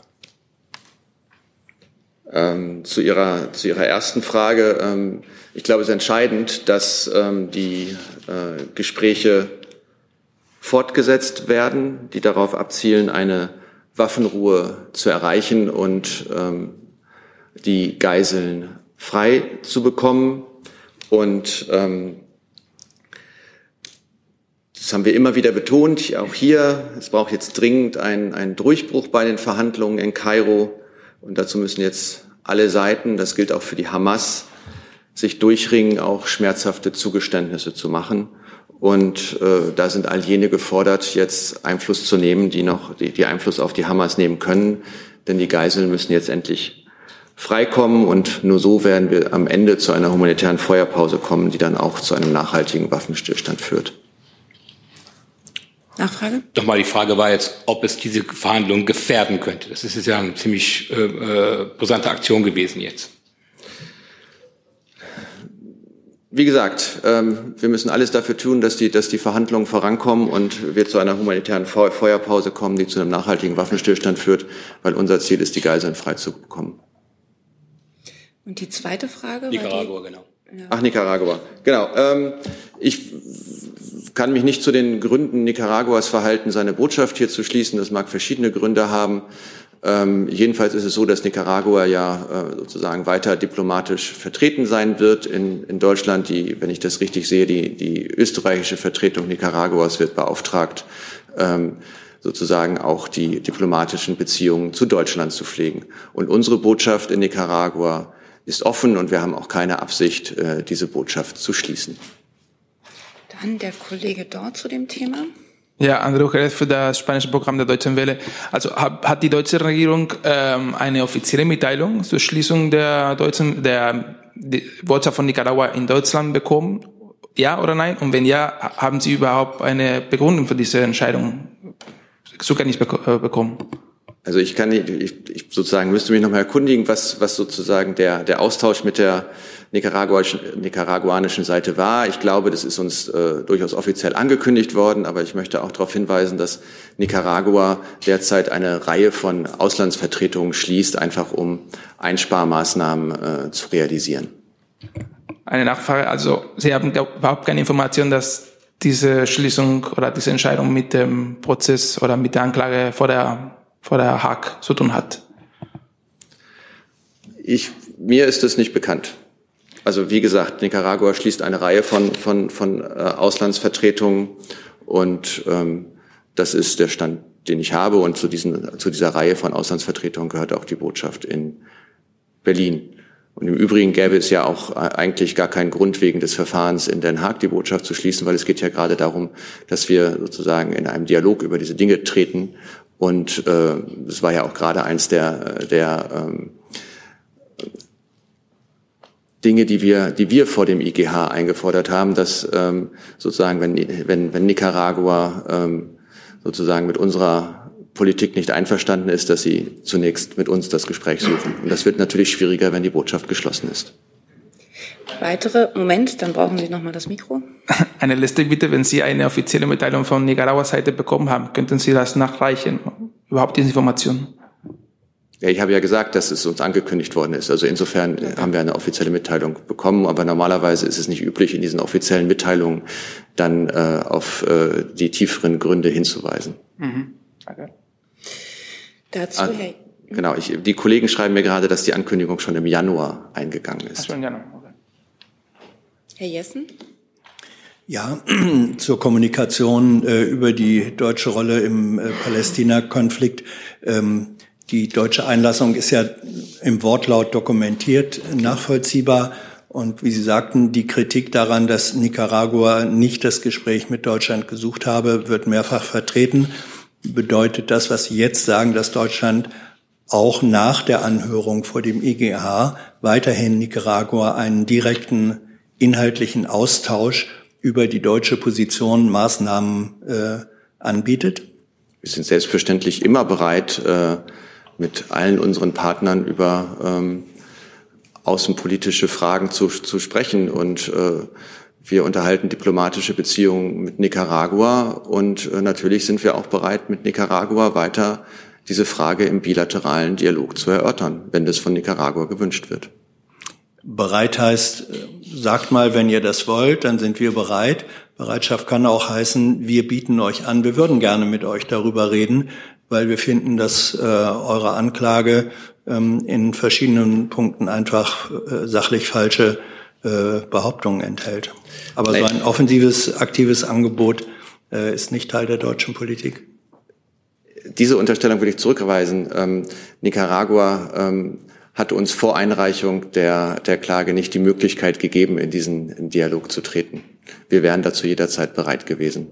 Zu Ihrer ersten Frage. Ich glaube, es ist entscheidend, dass die Gespräche fortgesetzt werden, die darauf abzielen, eine Waffenruhe zu erreichen und die Geiseln frei zu bekommen. Und das haben wir immer wieder betont, auch hier. Es braucht jetzt dringend einen Durchbruch bei den Verhandlungen in Kairo. Und dazu müssen jetzt alle Seiten, das gilt auch für die Hamas, sich durchringen, auch schmerzhafte Zugeständnisse zu machen. Und da sind all jene gefordert, jetzt Einfluss zu nehmen, die Einfluss auf die Hamas nehmen können. Denn die Geiseln müssen jetzt endlich freikommen. Und nur so werden wir am Ende zu einer humanitären Feuerpause kommen, die dann auch zu einem nachhaltigen Waffenstillstand führt. Nachfrage? Nochmal, die Frage war jetzt, ob es diese Verhandlungen gefährden könnte. Das ist ja eine ziemlich brisante Aktion gewesen jetzt. Wie gesagt, wir müssen alles dafür tun, dass die Verhandlungen vorankommen und wir zu einer humanitären Feuerpause kommen, die zu einem nachhaltigen Waffenstillstand führt, weil unser Ziel ist, die Geiseln frei zu bekommen. Und die zweite Frage? Nicaragua, genau. Ja. Ach, Nicaragua. Genau. Ich kann mich nicht zu den Gründen Nicaraguas verhalten, seine Botschaft hier zu schließen. Das mag verschiedene Gründe haben. Jedenfalls ist es so, dass Nicaragua ja sozusagen weiter diplomatisch vertreten sein wird in Deutschland. Wenn ich das richtig sehe, die österreichische Vertretung Nicaraguas wird beauftragt, sozusagen auch die diplomatischen Beziehungen zu Deutschland zu pflegen. Und unsere Botschaft in Nicaragua ist offen und wir haben auch keine Absicht, diese Botschaft zu schließen. Dann der Kollege dort zu dem Thema. Ja, Andrew Jerez für das spanische Programm der Deutschen Welle. Also hat die deutsche Regierung eine offizielle Mitteilung zur Schließung der Botschaft von Nicaragua in Deutschland bekommen? Ja oder nein? Und wenn ja, haben Sie überhaupt eine Begründung für diese Entscheidung zur Kenntnis bekommen? Also ich sozusagen müsste mich noch mal erkundigen, was sozusagen der Austausch mit der nicaraguanischen Seite war. Ich glaube, das ist uns durchaus offiziell angekündigt worden, aber ich möchte auch darauf hinweisen, dass Nicaragua derzeit eine Reihe von Auslandsvertretungen schließt, einfach um Einsparmaßnahmen zu realisieren. Eine Nachfrage, also Sie haben überhaupt keine Information, dass diese Schließung oder diese Entscheidung mit dem Prozess oder mit der Anklage vor der Haag zu tun hat? Mir ist es nicht bekannt. Also wie gesagt, Nicaragua schließt eine Reihe von Auslandsvertretungen und das ist der Stand, den ich habe. Und zu dieser Reihe von Auslandsvertretungen gehört auch die Botschaft in Berlin. Und im Übrigen gäbe es ja auch eigentlich gar keinen Grund wegen des Verfahrens in Den Haag die Botschaft zu schließen, weil es geht ja gerade darum, dass wir sozusagen in einem Dialog über diese Dinge treten. Und es war ja auch gerade eins der Dinge, die wir vor dem IGH eingefordert haben, dass sozusagen, wenn Nicaragua sozusagen mit unserer Politik nicht einverstanden ist, dass sie zunächst mit uns das Gespräch suchen. Und das wird natürlich schwieriger, wenn die Botschaft geschlossen ist. Moment, dann brauchen Sie nochmal das Mikro. Eine letzte Bitte, wenn Sie eine offizielle Mitteilung von Nicaraguas Seite bekommen haben, könnten Sie das nachreichen? Überhaupt diese Informationen? Ja, ich habe ja gesagt, dass es uns angekündigt worden ist. Also insofern haben wir eine offizielle Mitteilung bekommen. Aber normalerweise ist es nicht üblich, in diesen offiziellen Mitteilungen dann auf die tieferen Gründe hinzuweisen. Mhm. Okay. Dazu, hey. Genau, die Kollegen schreiben mir gerade, dass die Ankündigung schon im Januar eingegangen ist. Ach, schon im Januar, okay. Herr Jessen? Ja, zur Kommunikation über die deutsche Rolle im Palästina-Konflikt. Die deutsche Einlassung ist ja im Wortlaut dokumentiert, nachvollziehbar. Und wie Sie sagten, die Kritik daran, dass Nicaragua nicht das Gespräch mit Deutschland gesucht habe, wird mehrfach vertreten. Bedeutet das, was Sie jetzt sagen, dass Deutschland auch nach der Anhörung vor dem IGH weiterhin Nicaragua einen direkten inhaltlichen Austausch über die deutsche Position, Maßnahmen anbietet? Wir sind selbstverständlich immer bereit, mit allen unseren Partnern über außenpolitische Fragen zu sprechen. Und wir unterhalten diplomatische Beziehungen mit Nicaragua. Und natürlich sind wir auch bereit, mit Nicaragua weiter diese Frage im bilateralen Dialog zu erörtern, wenn das von Nicaragua gewünscht wird. Bereit heißt, sagt mal, wenn ihr das wollt, dann sind wir bereit. Bereitschaft kann auch heißen, wir bieten euch an, wir würden gerne mit euch darüber reden, weil wir finden, dass eure Anklage in verschiedenen Punkten einfach sachlich falsche Behauptungen enthält. Aber so ein offensives, aktives Angebot ist nicht Teil der deutschen Politik. Diese Unterstellung würde ich zurückweisen. Nicaragua hat uns vor Einreichung der Klage nicht die Möglichkeit gegeben, in diesen Dialog zu treten. Wir wären dazu jederzeit bereit gewesen.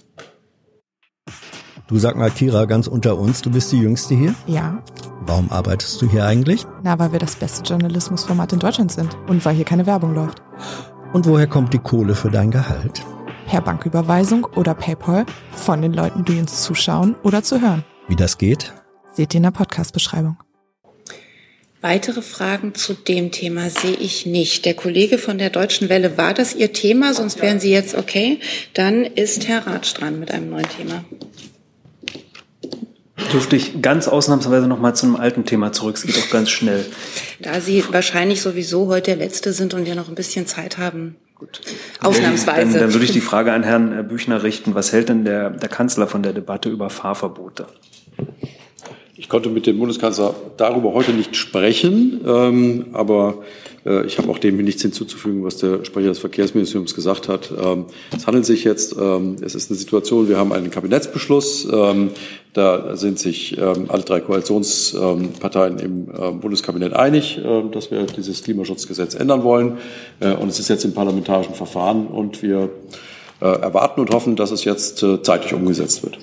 Du, sag mal, Kira, ganz unter uns, du bist die Jüngste hier? Ja. Warum arbeitest du hier eigentlich? Na, weil wir das beste Journalismusformat in Deutschland sind und weil hier keine Werbung läuft. Und woher kommt die Kohle für dein Gehalt? Per Banküberweisung oder PayPal von den Leuten, die uns zuschauen oder zu hören. Wie das geht? Seht ihr in der Podcast-Beschreibung. Weitere Fragen zu dem Thema sehe ich nicht. Der Kollege von der Deutschen Welle, war das Ihr Thema? Sonst wären Sie jetzt okay. Dann ist Herr Ratsch dran mit einem neuen Thema. Dürfte ich ganz ausnahmsweise noch mal zu einem alten Thema zurück. Es geht auch ganz schnell. Da Sie wahrscheinlich sowieso heute der Letzte sind und wir noch ein bisschen Zeit haben. Gut. Ausnahmsweise. Dann würde ich die Frage an Herrn Büchner richten. Was hält denn der Kanzler von der Debatte über Fahrverbote? Ich konnte mit dem Bundeskanzler darüber heute nicht sprechen, aber ich habe auch dem nichts hinzuzufügen, was der Sprecher des Verkehrsministeriums gesagt hat. Es handelt sich jetzt, es ist eine Situation, wir haben einen Kabinettsbeschluss, da sind sich alle drei Koalitionsparteien im Bundeskabinett einig, dass wir dieses Klimaschutzgesetz ändern wollen. Und es ist jetzt im parlamentarischen Verfahren und wir erwarten und hoffen, dass es jetzt zeitig umgesetzt wird.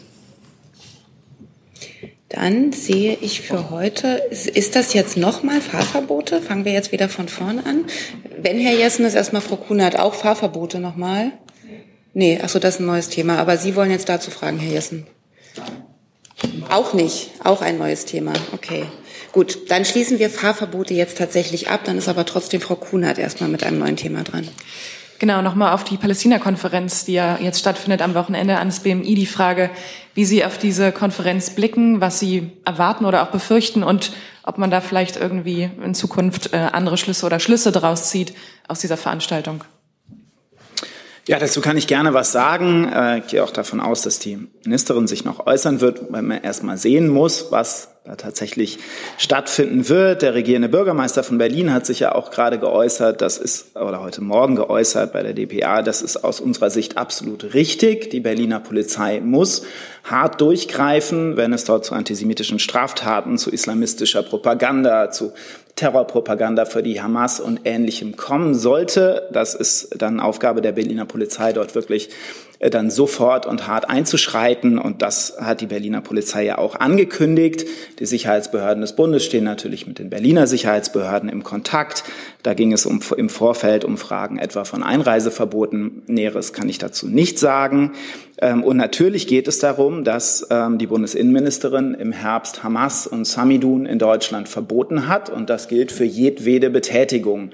Dann sehe ich für heute, ist das jetzt nochmal Fahrverbote? Fangen wir jetzt wieder von vorne an. Wenn Herr Jessen ist, erstmal Frau Kunert, auch Fahrverbote nochmal? Nee, achso, das ist ein neues Thema. Aber Sie wollen jetzt dazu fragen, Herr Jessen. Auch nicht, auch ein neues Thema. Okay, gut. Dann schließen wir Fahrverbote jetzt tatsächlich ab. Dann ist aber trotzdem Frau Kunert erstmal mit einem neuen Thema dran. Genau, nochmal auf die Palästina-Konferenz, die ja jetzt stattfindet am Wochenende, an das BMI die Frage, wie Sie auf diese Konferenz blicken, was Sie erwarten oder auch befürchten und ob man da vielleicht irgendwie in Zukunft andere Schlüsse daraus zieht aus dieser Veranstaltung. Ja, dazu kann ich gerne was sagen. Ich gehe auch davon aus, dass die Ministerin sich noch äußern wird, weil man erst mal sehen muss, was da tatsächlich stattfinden wird. Der regierende Bürgermeister von Berlin hat sich ja auch gerade geäußert, oder heute Morgen geäußert bei der dpa, das ist aus unserer Sicht absolut richtig. Die Berliner Polizei muss hart durchgreifen, wenn es dort zu antisemitischen Straftaten, zu islamistischer Propaganda, zu Terrorpropaganda für die Hamas und Ähnlichem kommen sollte. Das ist dann Aufgabe der Berliner Polizei, dort wirklich dann sofort und hart einzuschreiten. Und das hat die Berliner Polizei ja auch angekündigt. Die Sicherheitsbehörden des Bundes stehen natürlich mit den Berliner Sicherheitsbehörden im Kontakt. Da ging es im Vorfeld um Fragen etwa von Einreiseverboten. Näheres kann ich dazu nicht sagen. Und natürlich geht es darum, dass die Bundesinnenministerin im Herbst Hamas und Samidun in Deutschland verboten hat. Und das gilt für jedwede Betätigung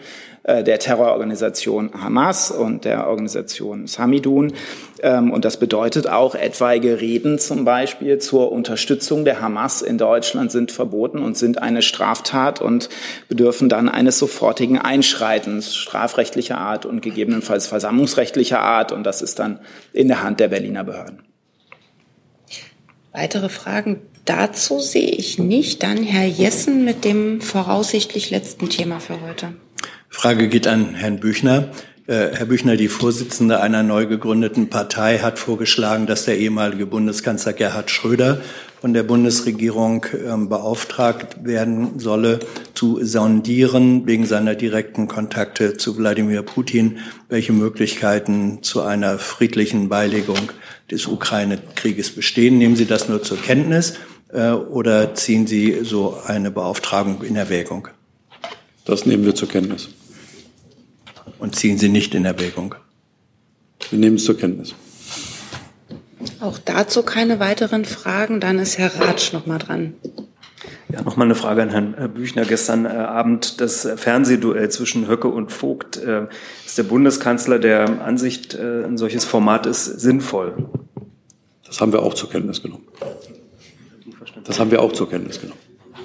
der Terrororganisation Hamas und der Organisation Samidun. Und das bedeutet auch, etwaige Reden zum Beispiel zur Unterstützung der Hamas in Deutschland sind verboten und sind eine Straftat und bedürfen dann eines sofortigen Einschreitens strafrechtlicher Art und gegebenenfalls versammlungsrechtlicher Art. Und das ist dann in der Hand der Berliner Behörden. Weitere Fragen dazu sehe ich nicht. Dann Herr Jessen mit dem voraussichtlich letzten Thema für heute. Frage geht an Herrn Büchner. Herr Büchner, die Vorsitzende einer neu gegründeten Partei hat vorgeschlagen, dass der ehemalige Bundeskanzler Gerhard Schröder von der Bundesregierung beauftragt werden solle, zu sondieren wegen seiner direkten Kontakte zu Wladimir Putin, welche Möglichkeiten zu einer friedlichen Beilegung des Ukraine-Krieges bestehen. Nehmen Sie das nur zur Kenntnis oder ziehen Sie so eine Beauftragung in Erwägung? Das nehmen wir zur Kenntnis. Und ziehen Sie nicht in Erwägung? Wir nehmen es zur Kenntnis. Auch dazu keine weiteren Fragen. Dann ist Herr Ratsch noch mal dran. Ja, noch mal eine Frage an Herrn Büchner. Gestern Abend das Fernsehduell zwischen Höcke und Vogt. Ist der Bundeskanzler der Ansicht, ein solches Format ist sinnvoll? Das haben wir auch zur Kenntnis genommen. Das haben wir auch zur Kenntnis genommen.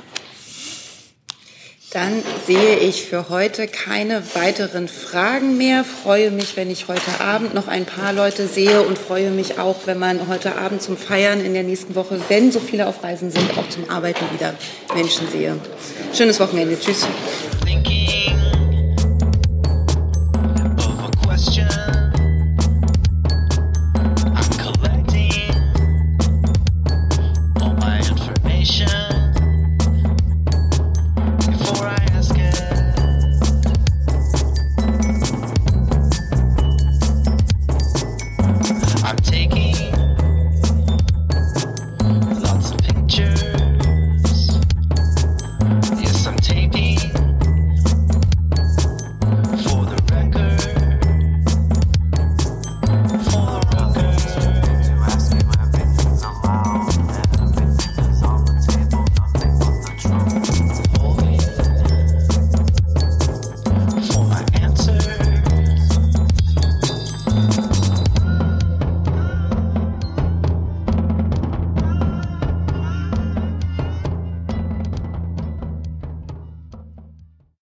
Dann sehe ich für heute keine weiteren Fragen mehr. Freue mich, wenn ich heute Abend noch ein paar Leute sehe und freue mich auch, wenn man heute Abend zum Feiern in der nächsten Woche, wenn so viele auf Reisen sind, auch zum Arbeiten wieder Menschen sehe. Schönes Wochenende. Tschüss.